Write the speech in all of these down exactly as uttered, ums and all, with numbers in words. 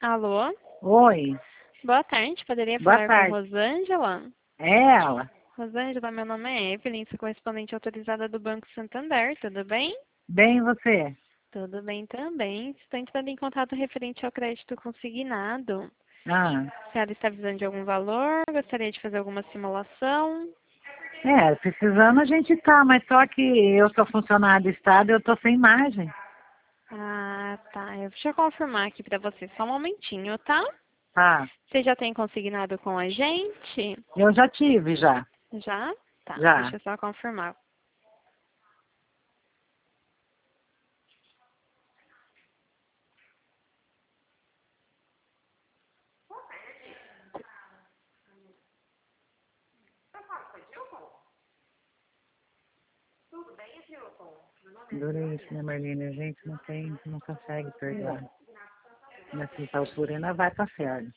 Alô? Oi, Boa tarde, poderia boa falar com tarde. Rosângela? É ela? Rosângela, meu nome é Evelyn, sou correspondente autorizada do Banco Santander, tudo bem? Bem você? Tudo bem também. Estou entrando em contato referente ao crédito consignado. Ah, A senhora está precisando de algum valor? Gostaria de fazer alguma simulação? é, precisando a gente tá, mas só que eu sou funcionário do Estado e eu tô sem margem. Ah, tá. Eu- Deixa eu confirmar aqui para você, só um momentinho, tá? Tá, Você já tem consignado com a gente? eu já tive, já, Já? Tá, já. deixa eu só confirmar. Dura isso, né, Marlene? A gente não tem, não consegue perdoar. Nessa altura ainda vai pra ferro.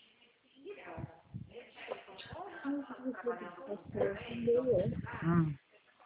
Hum.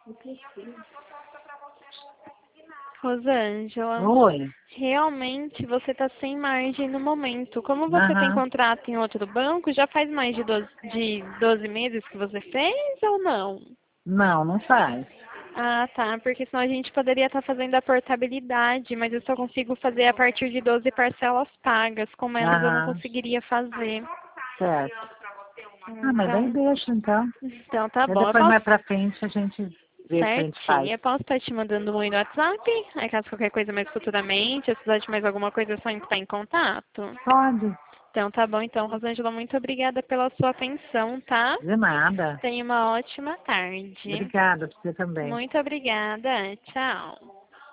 Rosângela, Oi, realmente você está sem margem no momento. Como você tem aham. contrato em outro banco, já faz mais de doze, de doze meses que você fez ou não? Não, não faz. Ah, tá, porque senão a gente poderia estar fazendo a portabilidade, mas eu só consigo fazer a partir de doze parcelas pagas. Com menos eu não Aham, conseguiria fazer. certo. Ah, mas daí Então, deixa, então. então tá Aí bom. Eu depois posso, mais pra frente a gente vê o que a gente certinho, faz. eu posso estar te mandando um oi no WhatsApp? Aí caso qualquer coisa mais futuramente, se precisar de mais alguma coisa, é só entrar em contato. Pode, Então tá bom, então, Rosângela, muito obrigada pela sua atenção, tá? de nada. Tenha uma ótima tarde. Obrigada, pra você também. Muito obrigada. Tchau.